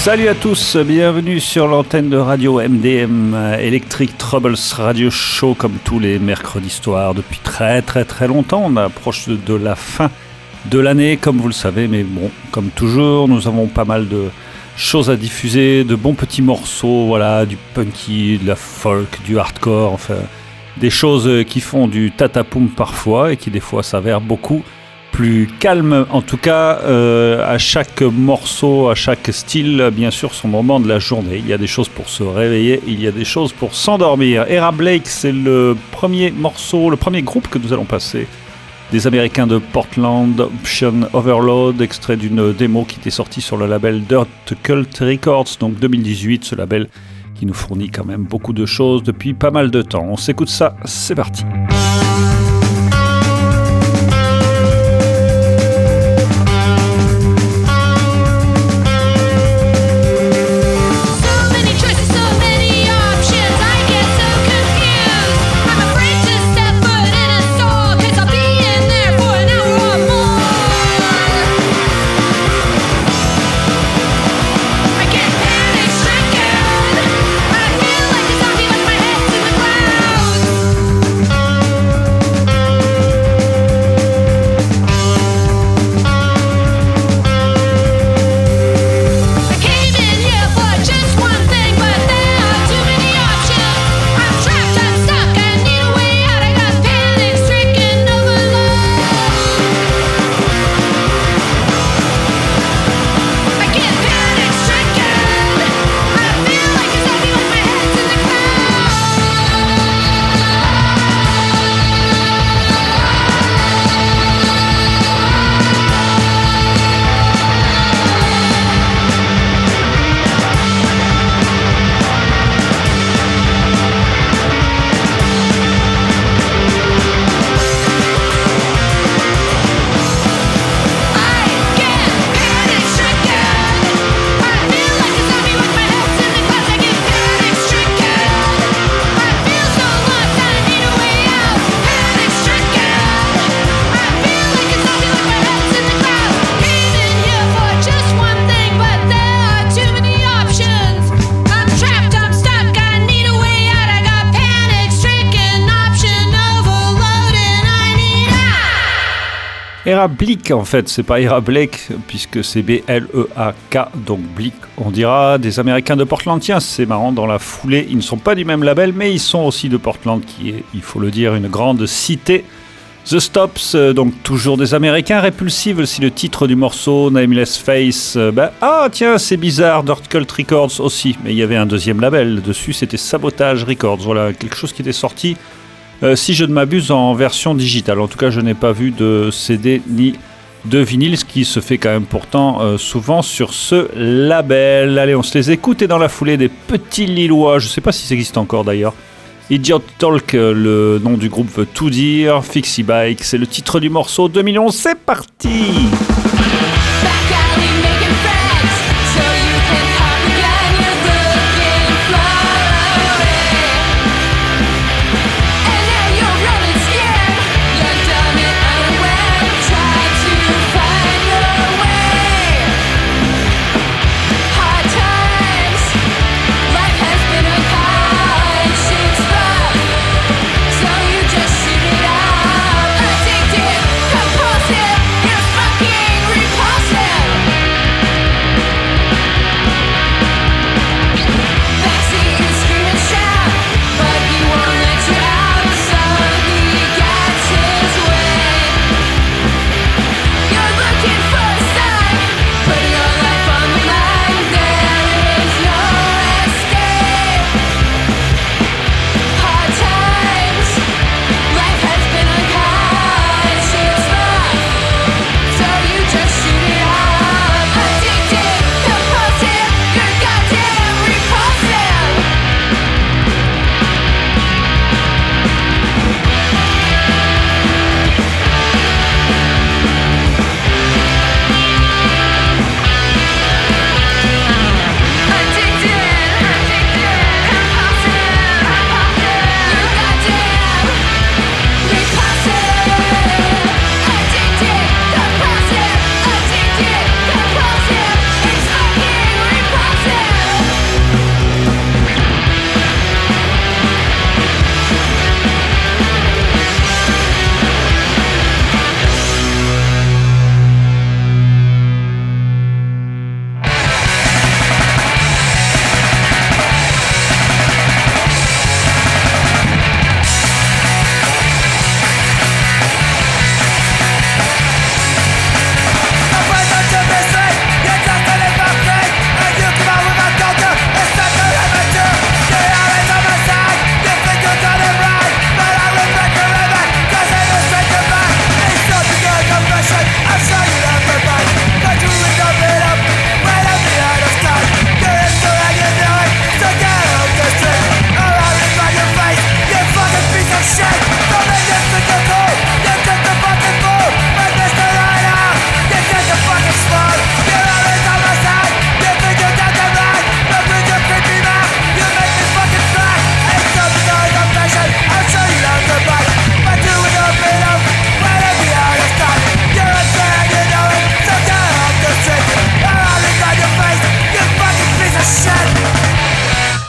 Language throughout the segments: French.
Salut à tous, bienvenue sur l'antenne de Radio MDM, Electric Troubles Radio Show, comme tous les mercredis soirs depuis très longtemps. On approche de la fin de l'année, comme vous le savez, mais bon, comme toujours, nous avons pas mal de choses à diffuser, de bons petits morceaux, voilà, du punky, de la folk, du hardcore, enfin, des choses qui font du tatapoum parfois et qui des fois s'avèrent beaucoup plus calme. En tout cas, à chaque morceau, à chaque style, bien sûr, son moment de la journée. Il y a des choses pour se réveiller, il y a des choses pour s'endormir. Era Blake, c'est le premier morceau, le premier groupe que nous allons passer. Des Américains de Portland, Option Overload, extrait d'une démo qui était sortie sur le label Dirt Cult Records, donc 2018, ce label qui nous fournit quand même beaucoup de choses depuis pas mal de temps. On s'écoute ça, c'est parti. Era Bleak, en fait, c'est pas Era Blake, puisque c'est B-L-E-A-K, donc Bleak, on dira, des Américains de Portland. Tiens, c'est marrant, dans la foulée, ils ne sont pas du même label, mais ils sont aussi de Portland, qui est, il faut le dire, une grande cité. The Stops, donc toujours des Américains. Repulsive, aussi le titre du morceau, Nameless Face. Tiens, c'est bizarre, Dirt Cult Records aussi, mais il y avait un deuxième label dessus, c'était Sabotage Records, voilà, quelque chose qui était sorti. Si je ne m'abuse, en version digitale. En tout cas, je n'ai pas vu de CD ni de vinyle, ce qui se fait quand même pourtant souvent sur ce label. Allez, on se les écoute, et dans la foulée, des petits Lillois, je ne sais pas si ça existe encore d'ailleurs. Idiot Talk, le nom du groupe veut tout dire. Fixie Bike, c'est le titre du morceau. 2011, c'est parti! Compulsive, you're fucking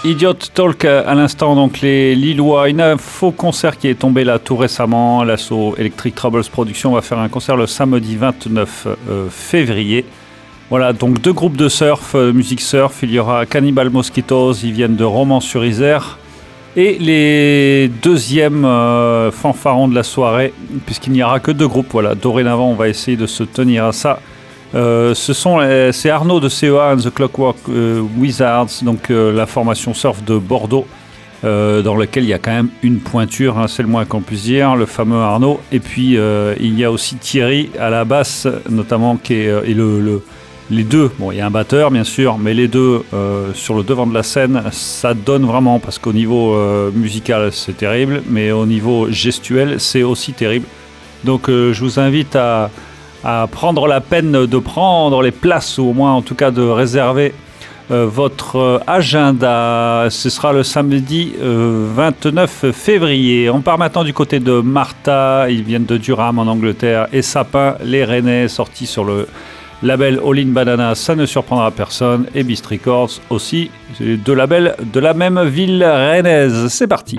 Idiot Talk à l'instant, donc les Lillois, une info concert qui est tombé là tout récemment. L'assaut Electric Troubles Production va faire un concert le samedi 29 février. Voilà, donc 2 groupes de surf, musique surf. Il y aura Cannibal Mosquitoes, ils viennent de Romans-sur-Isère. Et les deuxièmes fanfarons de la soirée, puisqu'il n'y aura que 2 groupes. Voilà, dorénavant, on va essayer de se tenir à ça. C'est Arnaud de CEA and the Clockwork Wizards, donc la formation surf de Bordeaux, dans laquelle il y a quand même une pointure, hein, c'est le moins qu'on puisse dire, le fameux Arnaud. Et puis il y a aussi Thierry à la basse, notamment, qui est les deux. Bon, il y a un batteur bien sûr, mais les deux sur le devant de la scène, ça donne vraiment, parce qu'au niveau musical c'est terrible, mais au niveau gestuel c'est aussi terrible. Donc je vous invite à prendre la peine de prendre les places, ou au moins en tout cas de réserver votre agenda. Ce sera le samedi 29 février. On part maintenant du côté de Martha, ils viennent de Durham en Angleterre, et Sapin, les Rennais, sortis sur le label All In Banana, ça ne surprendra personne, et Beast Records aussi, 2 labels de la même ville rennaise. C'est parti.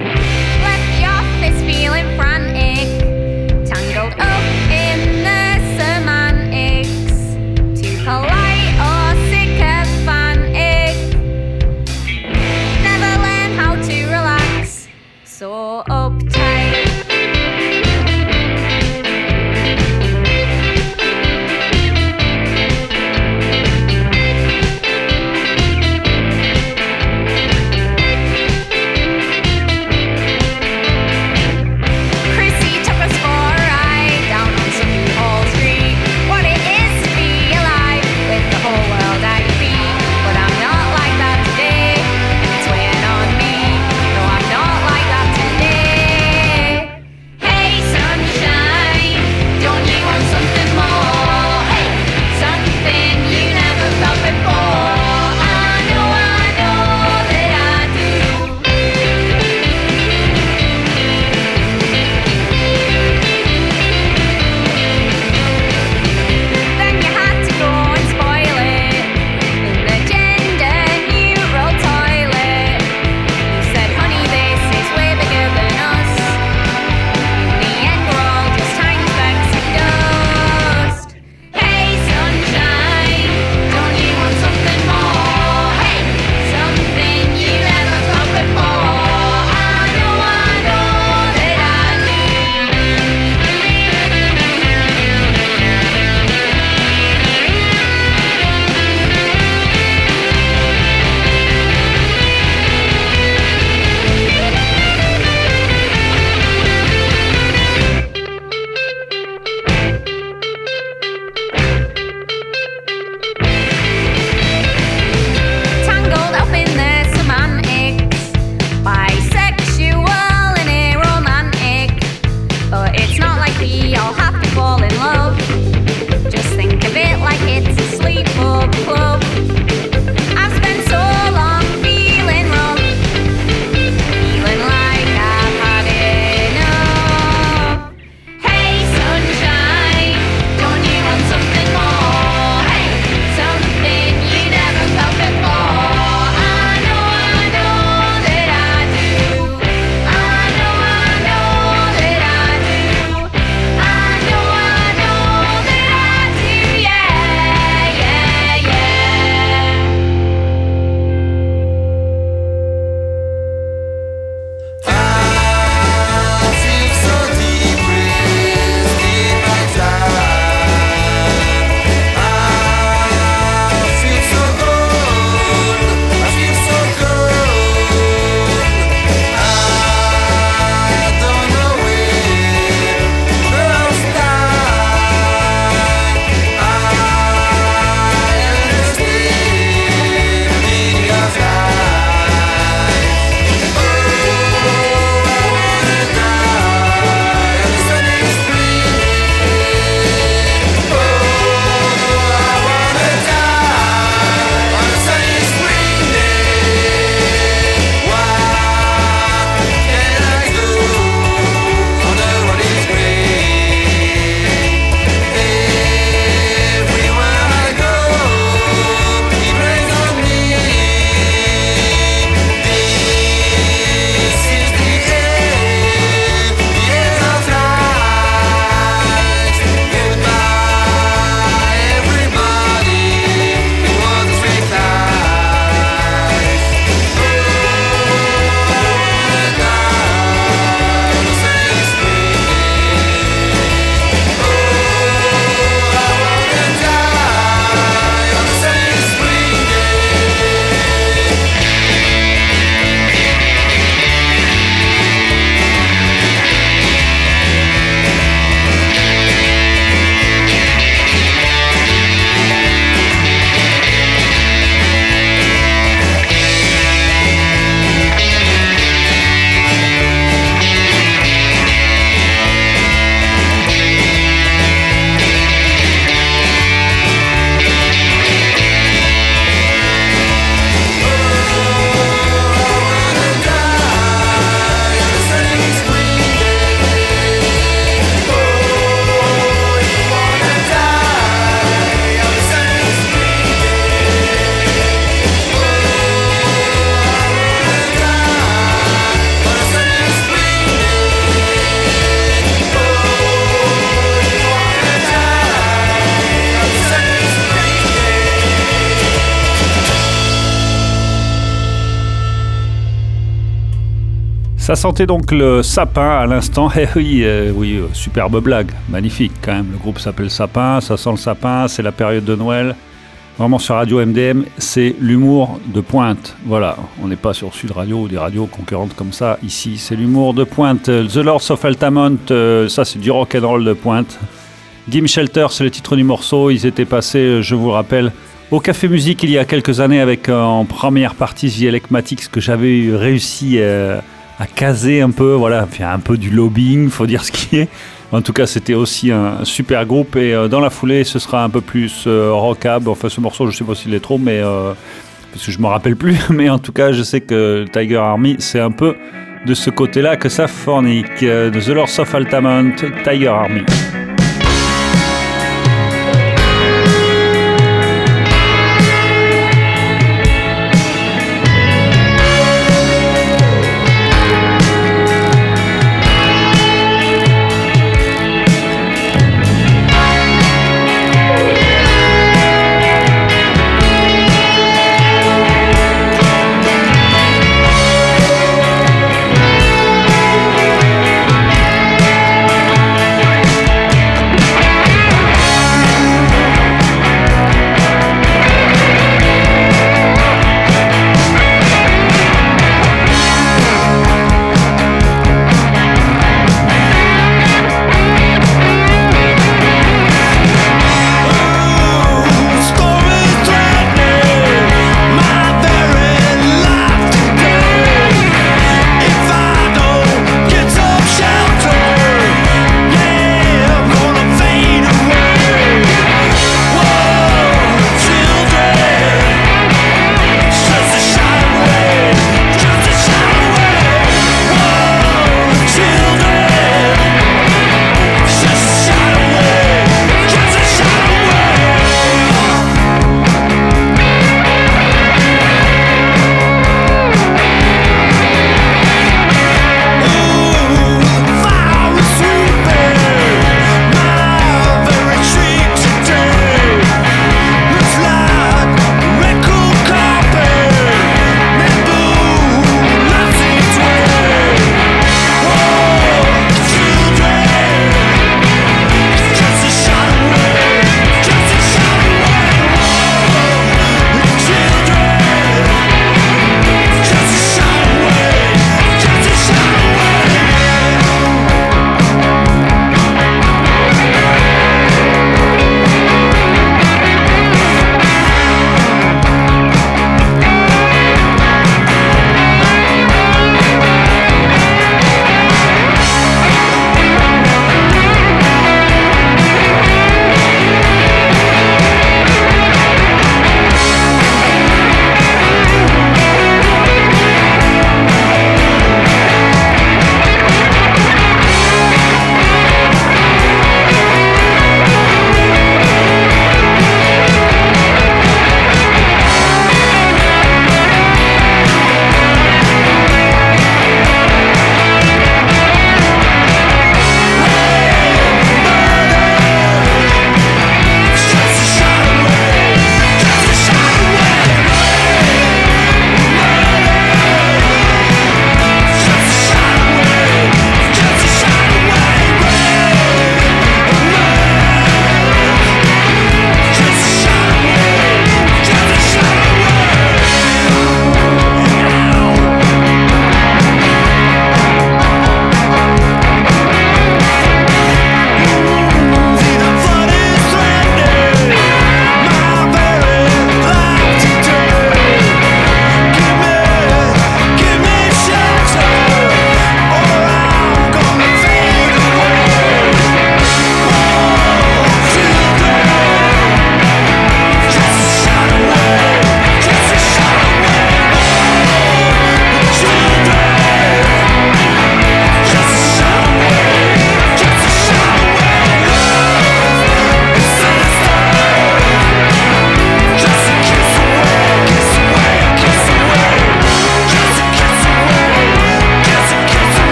Ça sentait donc le sapin à l'instant. Eh oui, superbe blague, magnifique quand même. Le groupe s'appelle Sapin, ça sent le sapin, c'est la période de Noël. Vraiment sur Radio MDM, c'est l'humour de pointe. Voilà, on n'est pas sur Sud Radio ou des radios concurrentes comme ça. Ici, c'est l'humour de pointe. The Lords of Altamont, ça c'est du rock and roll de pointe. Gimme Shelter, c'est le titre du morceau. Ils étaient passés, je vous rappelle, au Café Musique il y a quelques années avec en première partie The Elecmatics que j'avais réussi à caser un peu, voilà, un peu du lobbying, faut dire ce qui est. En tout cas, c'était aussi un super groupe et dans la foulée, ce sera un peu plus rockab. Enfin, ce morceau, je sais pas s'il est trop, mais parce que je me rappelle plus. Mais en tout cas, je sais que Tiger Army, c'est un peu de ce côté-là que ça fornique. The Lords of Altamont, Tiger Army.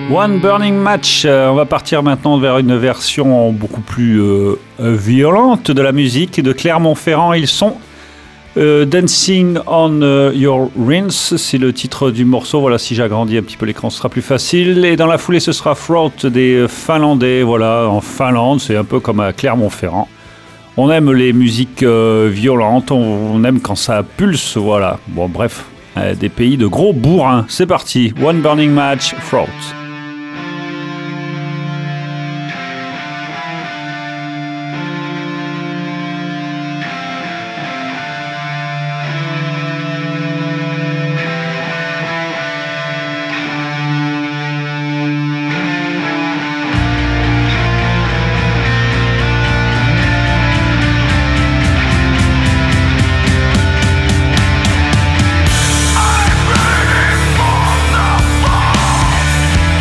One Burning Match, on va partir maintenant vers une version beaucoup plus violente de la musique de Clermont-Ferrand. Ils sont Dancing on Your Rings, c'est le titre du morceau. Voilà, si j'agrandis un petit peu l'écran, ce sera plus facile. Et dans la foulée, ce sera Throat des Finlandais. Voilà, en Finlande, c'est un peu comme à Clermont-Ferrand. On aime les musiques violentes, on aime quand ça pulse, voilà. Bon, bref, des pays de gros bourrins. C'est parti, One Burning Match, Throat. I'm ready for the fall.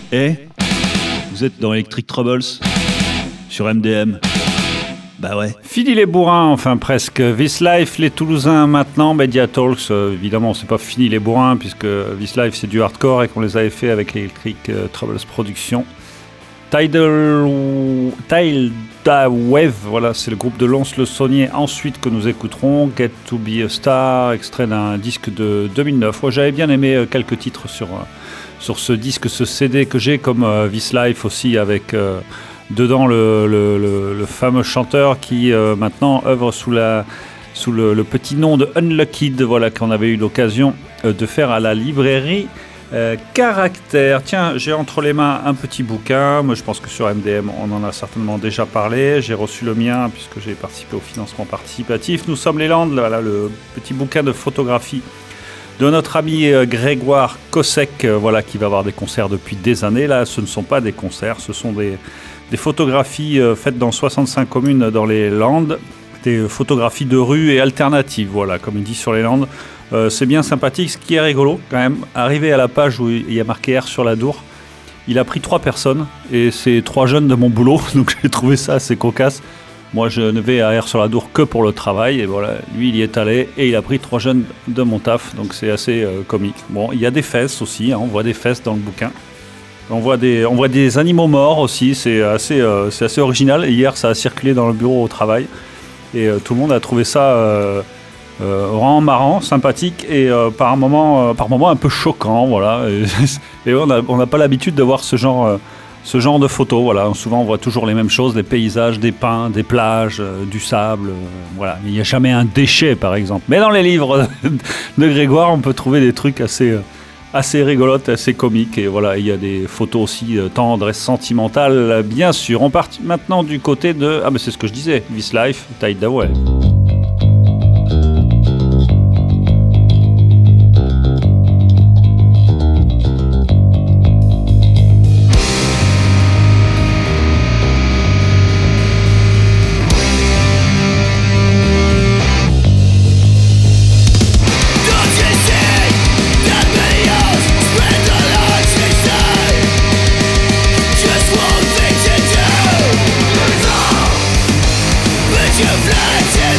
Et vous êtes dans Electric Troubles sur MDM. Bah ouais. Fini les bourrins, enfin presque. This Life, les Toulousains maintenant, Media Talks, évidemment c'est pas fini les bourrins puisque This Life c'est du hardcore et qu'on les avait fait avec Electric Troubles Productions. Tidal Wave, voilà, c'est le groupe de Lons-le-Saunier ensuite que nous écouterons. Get to be a Star, extrait d'un disque de 2009. Moi, j'avais bien aimé quelques titres sur ce disque, ce CD que j'ai, comme This Life aussi, avec dedans le fameux chanteur qui maintenant œuvre sous le petit nom de Unlucky, voilà, qu'on avait eu l'occasion de faire à la librairie Caractère. Tiens, j'ai entre les mains un petit bouquin. Moi, je pense que sur MDM, on en a certainement déjà parlé. J'ai reçu le mien puisque j'ai participé au financement participatif. Nous sommes les Landes, voilà, le petit bouquin de photographie de notre ami Grégoire Kossek, voilà, qui va avoir des concerts depuis des années. Là, ce ne sont pas des concerts, ce sont des photographies faites dans 65 communes dans les Landes, des photographies de rue et alternatives, voilà, comme il dit sur les Landes. C'est bien sympathique. Ce qui est rigolo quand même, arrivé à la page où il y a marqué R sur la Dour, il a pris 3 personnes et c'est 3 jeunes de mon boulot, donc j'ai trouvé ça assez cocasse. Moi je ne vais à R sur la Dour que pour le travail et voilà, lui il y est allé et il a pris 3 jeunes de mon taf, donc c'est assez comique. Bon, il y a des fesses aussi, hein, on voit des fesses dans le bouquin. On voit des animaux morts aussi, c'est assez original. Et hier ça a circulé dans le bureau au travail et tout le monde a trouvé ça vraiment marrant, sympathique et par moment un peu choquant, voilà. Et on n'a pas l'habitude de voir ce genre de photos, voilà. Souvent on voit toujours les mêmes choses, des paysages, des pins, des plages, du sable, voilà. Il n'y a jamais un déchet par exemple. Mais dans les livres de Grégoire, on peut trouver des trucs assez rigolotes, assez comiques et voilà, il y a des photos aussi tendres et sentimentales, bien sûr. On part maintenant du côté de mais c'est ce que je disais, This Life, Tidal Wave. You've lied to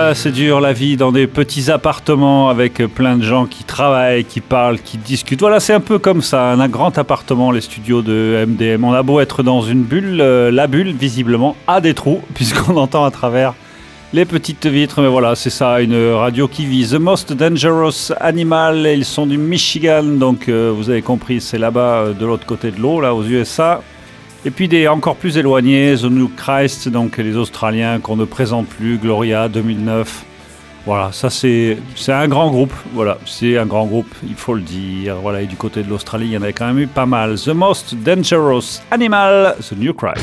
c'est dur la vie dans des petits appartements avec plein de gens qui travaillent, qui parlent, qui discutent. Voilà, c'est un peu comme ça, un grand appartement, les studios de MDM. On a beau être dans une bulle, la bulle, visiblement, a des trous, puisqu'on entend à travers les petites vitres. Mais voilà, c'est ça, une radio qui vit. The Most Dangerous Animal, ils sont du Michigan, donc vous avez compris, c'est là-bas, de l'autre côté de l'eau, là, aux USA. Et puis des encore plus éloignés, The New Christ, donc les Australiens qu'on ne présente plus, Gloria 2009. Voilà, ça c'est un grand groupe, voilà, c'est un grand groupe, il faut le dire. Voilà, et du côté de l'Australie, il y en avait quand même eu pas mal. The Most Dangerous Animal, The New Christ.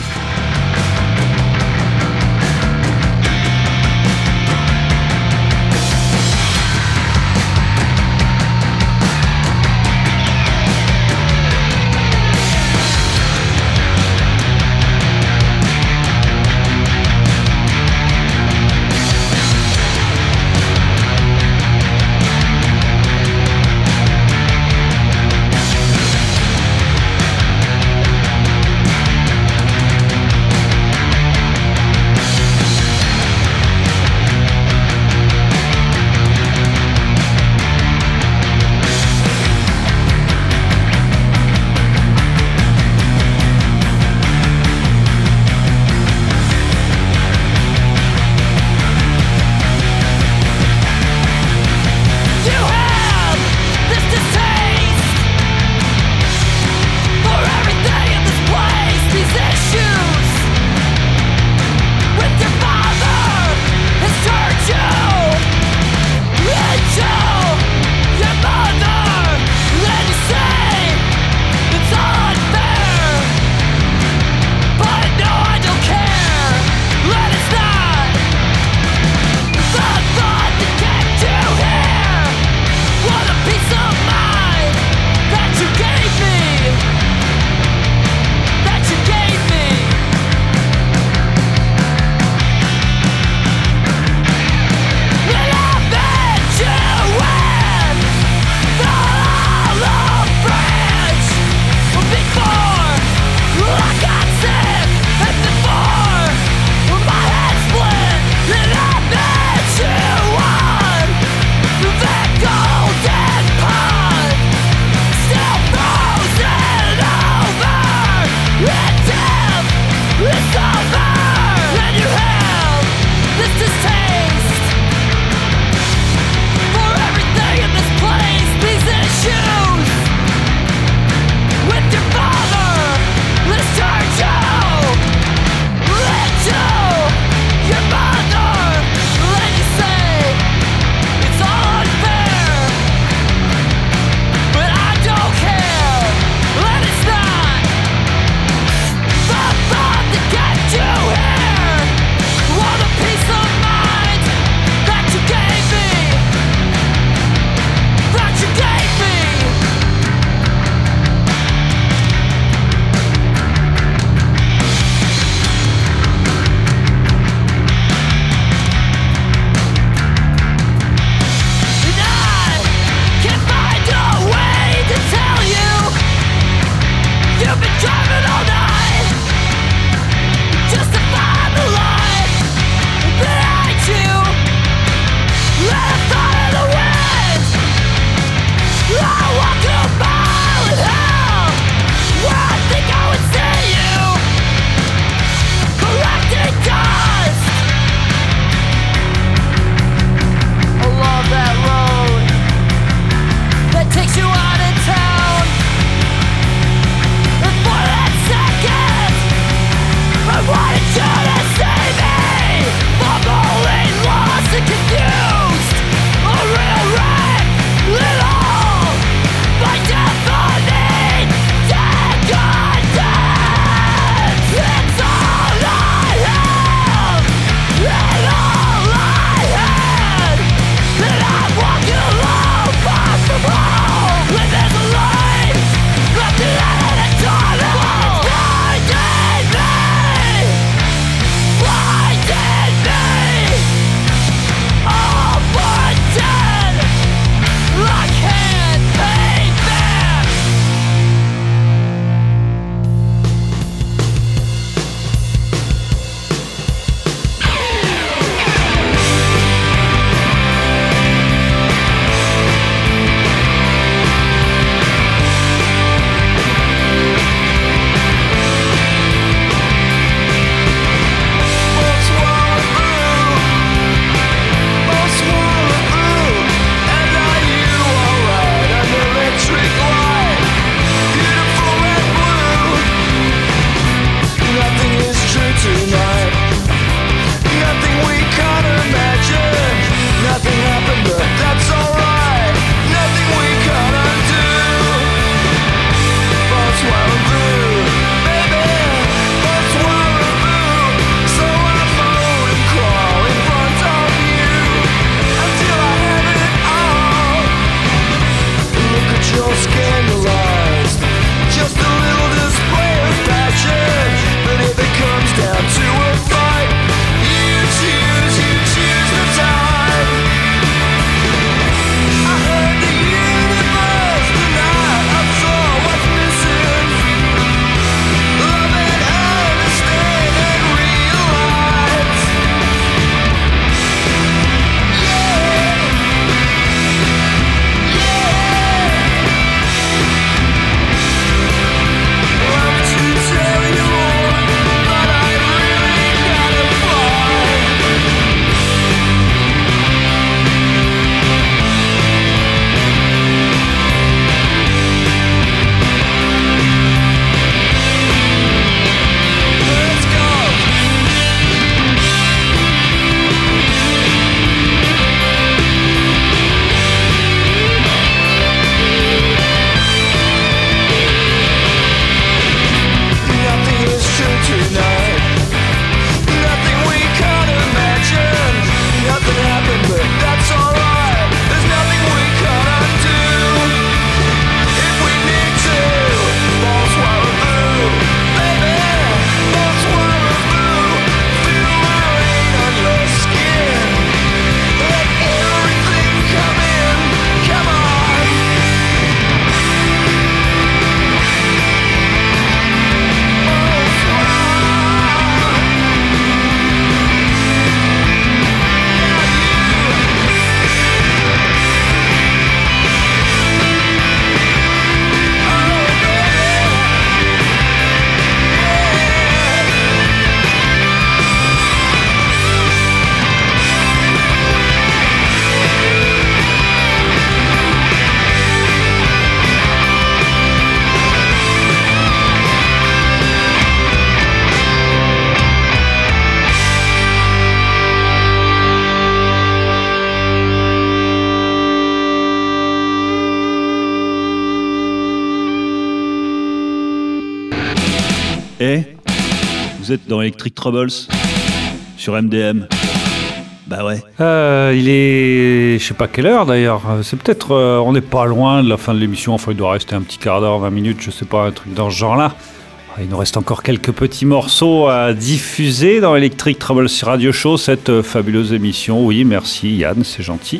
Eh, vous êtes dans Electric Troubles sur MDM. Bah ouais. Il est... Je sais pas quelle heure d'ailleurs. C'est peut-être... on n'est pas loin de la fin de l'émission. Enfin, il doit rester un petit quart d'heure, 20 minutes, je sais pas, un truc dans ce genre-là. Il nous reste encore quelques petits morceaux à diffuser dans Electric Troubles Radio Show, cette fabuleuse émission. Oui, merci Yann, c'est gentil.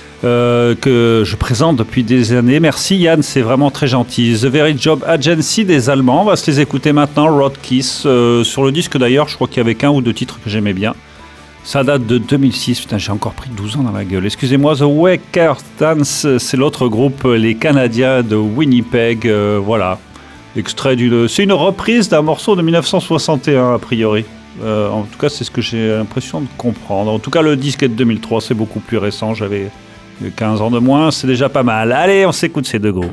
Que je présente depuis des années. Merci Yann, c'est vraiment très gentil. The Very Job Agency des Allemands. On va se les écouter maintenant. Roadkiss. Sur le disque d'ailleurs, je crois qu'il y avait qu'un ou deux titres que j'aimais bien. Ça date de 2006, putain, j'ai encore pris 12 ans dans la gueule. Excusez-moi, The Wakers Dance, c'est l'autre groupe, les Canadiens de Winnipeg. Voilà, extrait d'une... C'est une reprise d'un morceau de 1961, a priori. En tout cas, c'est ce que j'ai l'impression de comprendre. En tout cas, le disque est de 2003, c'est beaucoup plus récent. J'avais 15 ans de moins, c'est déjà pas mal. Allez, on s'écoute ces deux groupes.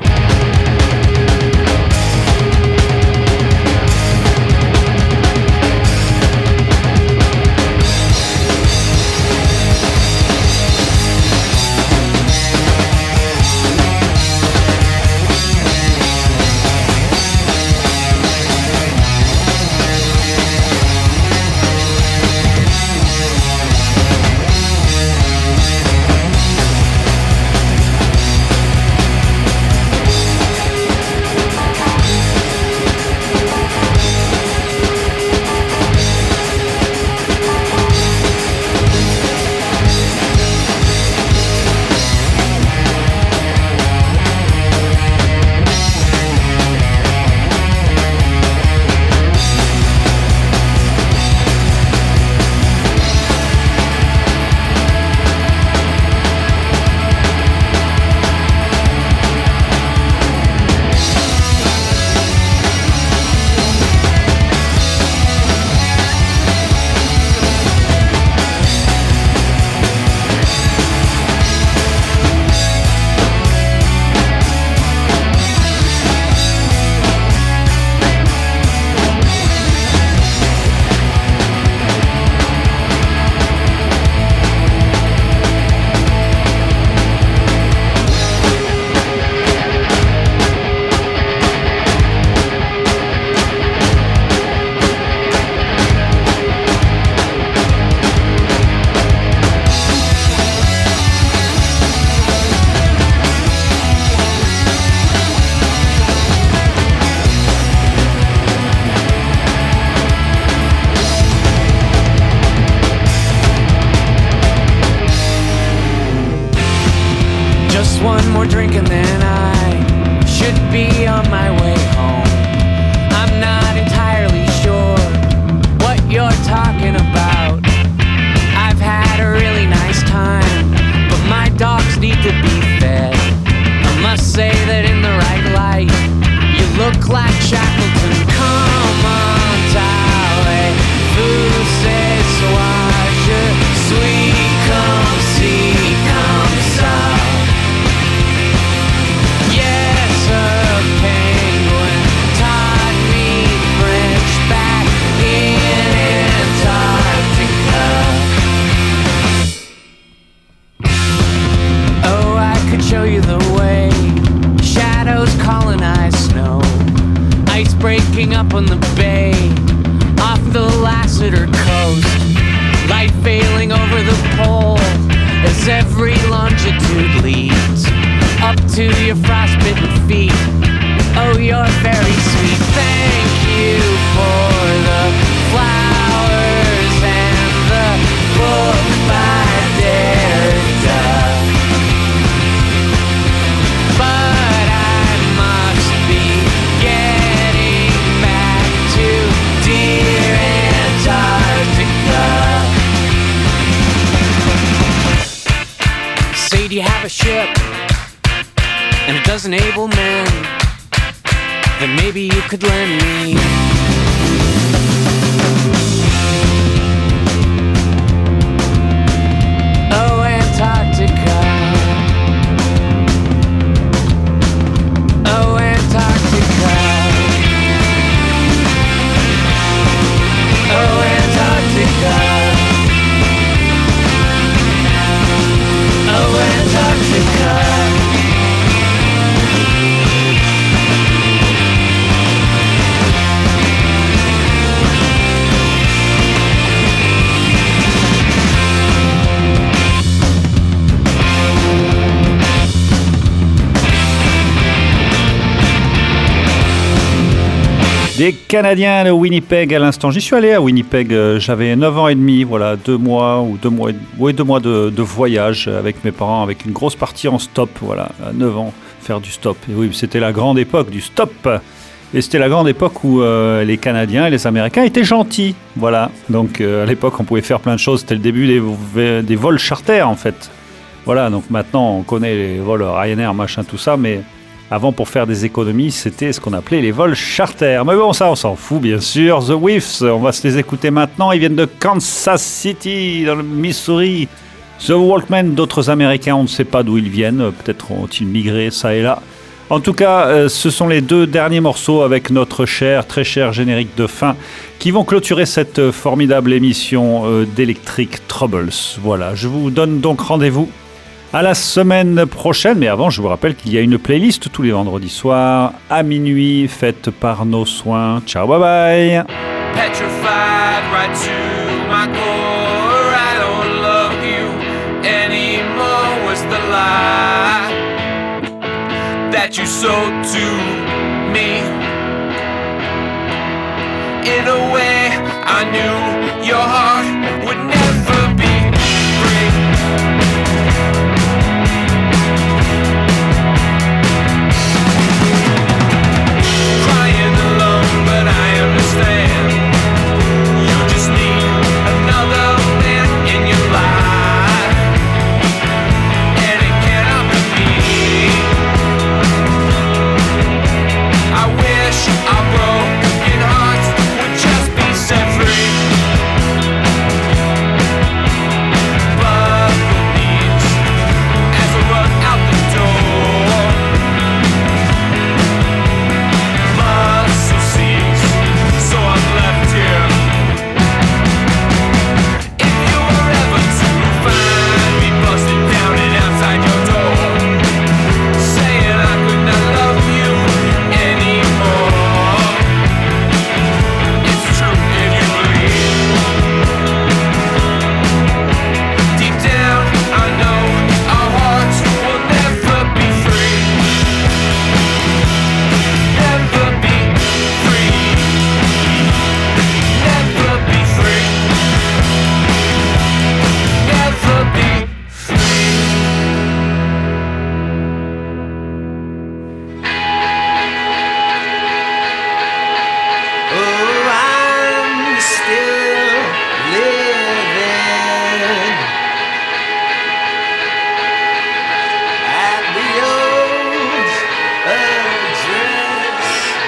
Antarctica. Des Canadiens de Winnipeg à l'instant. J'y suis allé à Winnipeg, j'avais 9 ans et demi, voilà, 2 mois de voyage avec mes parents, avec une grosse partie en stop, voilà, à 9 ans, faire du stop. Et oui, c'était la grande époque du stop. Et c'était la grande époque où les Canadiens et les Américains étaient gentils, voilà. Donc à l'époque, on pouvait faire plein de choses, c'était le début des vols charters en fait. Voilà, donc maintenant, on connaît les vols Ryanair, machin, tout ça, mais... Avant, pour faire des économies, c'était ce qu'on appelait les vols charters. Mais bon, ça, on s'en fout, bien sûr. The Whiffs, on va se les écouter maintenant. Ils viennent de Kansas City, dans le Missouri. The Walkmen, d'autres Américains, on ne sait pas d'où ils viennent. Peut-être ont-ils migré, ça et là. En tout cas, ce sont les 2 derniers morceaux avec notre très cher générique de fin qui vont clôturer cette formidable émission d'Electric Troubles. Voilà, je vous donne donc rendez-vous à la semaine prochaine, mais avant, je vous rappelle qu'il y a une playlist tous les vendredis soirs à minuit, faite par nos soins. Ciao, bye bye. Petrified right to my core, I don't love you anymore. Was the lie that you sold to me? In a way, I knew your heart would never be free. But I understand you just need another man in your life, and it cannot be me. I wish our broken hearts would just be set free, but the needs as I run out the door. So I'm left here. If you were ever to find me busted down and outside your door, saying I could not love you anymore, it's true if you believe. Deep down I know our hearts will never be free. Never be free. Never be free. Never be free. Oh, I'm still living at the old address.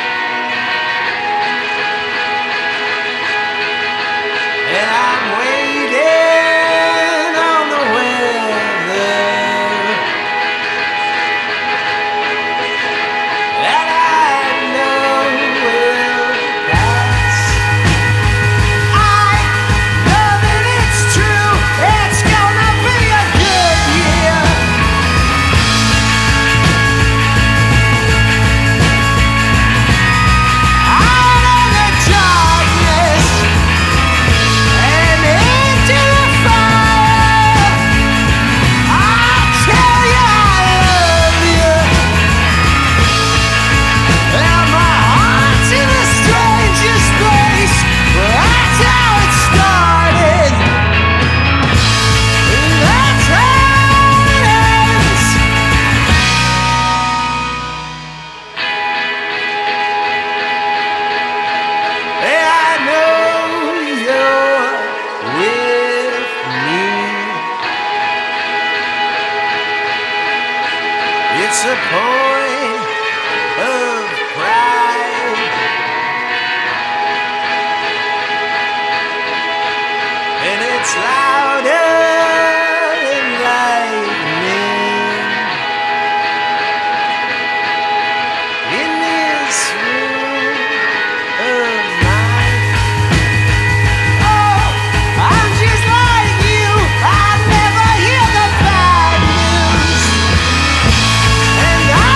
And I'm waiting on the weather that I know will pass. I know that it's true, it's gonna be a good year. Out of the darkness and into the fire, I'll tell you I love you. And my heart's in the strangest place, but that's how it started, and that's how it ends. And I know you're with me. It's a point of pride, and it's louder than lightning in this room of mine. Oh, I'm just like you, I never hear the bad news, and I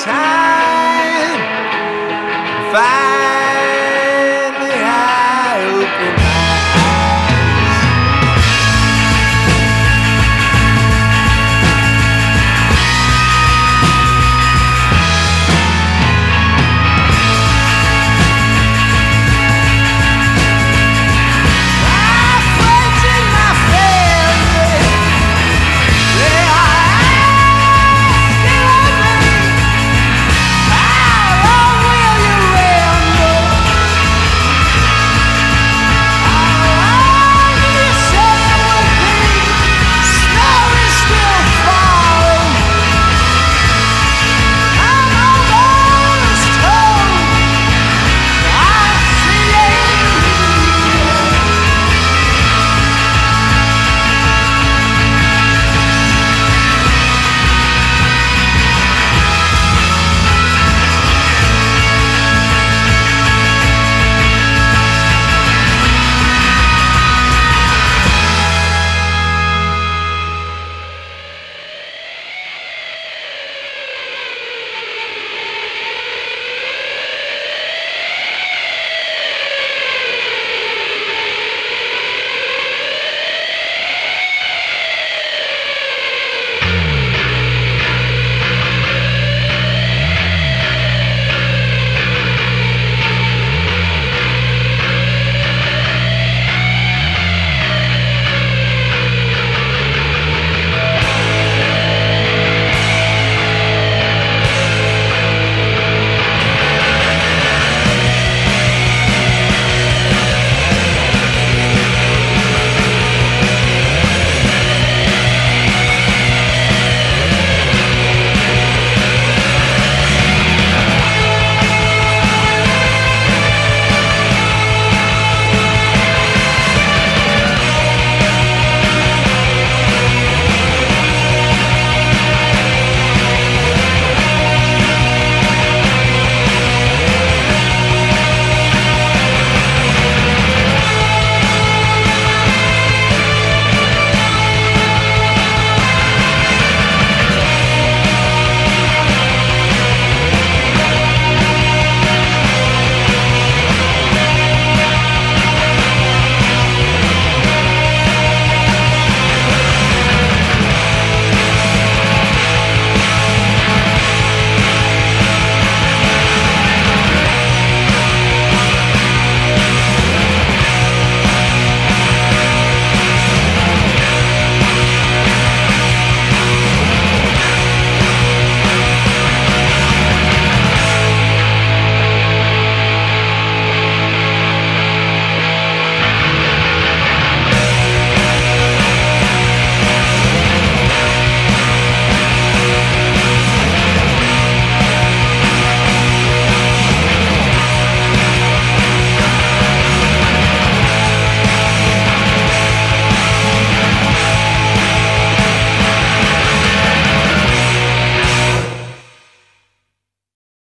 child.